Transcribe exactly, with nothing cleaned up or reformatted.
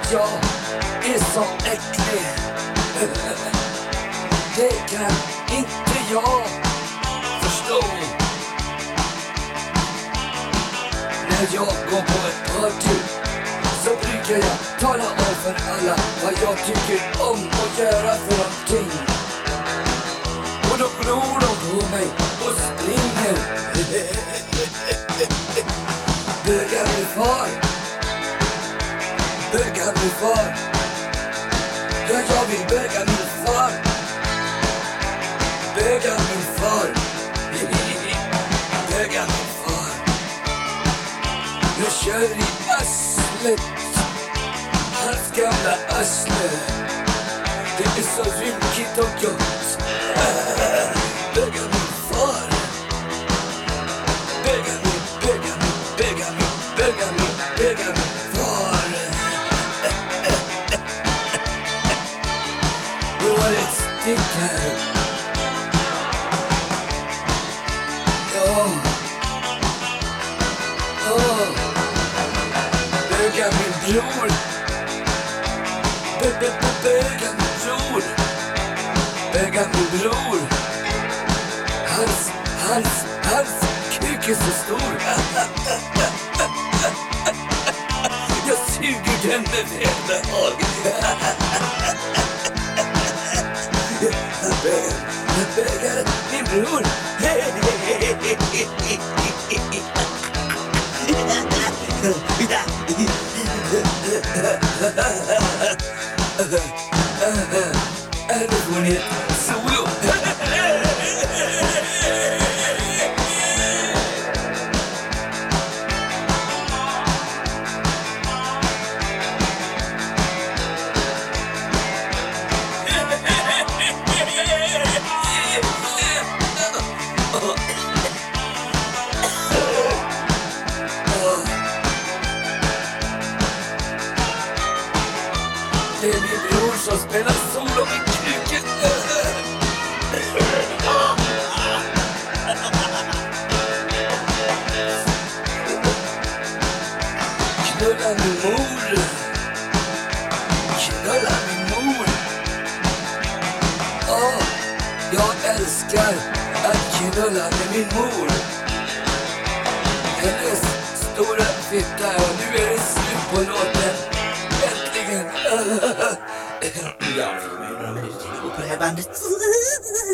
jag är så äcklig. Det kan inte jag förstå. När jag går på ett party så brukar jag tala om för alla vad jag tycker om att göra för någonting. Och då glor de på mig och springer. Bögar min far. Bögar min far. Ja, jag vill böga min far. Böga min far. Böga min far. Jag kör i arslet. Hans gamla arsle. Det är så rynkigt och gott. Böga min far. Böga min, böga min, böga min, böga min, böga min far. Det var ett stick här. Ja. Ja. Böga min bror. Böga min bror. Böga min bror. Hans, hans, hans kuk är så stor. Jag suger den med välbehag. Jag bögar, jag bögar min bror. Nu får ni ett solo. Det är min bror som spelar solo med kuken. Knulla min mor. Knulla min mor. Åh, jag älskar att knulla med min mor. Hennes stora fitta, och nu är det slut på låten. Äntligen. Ja, på det här bandet.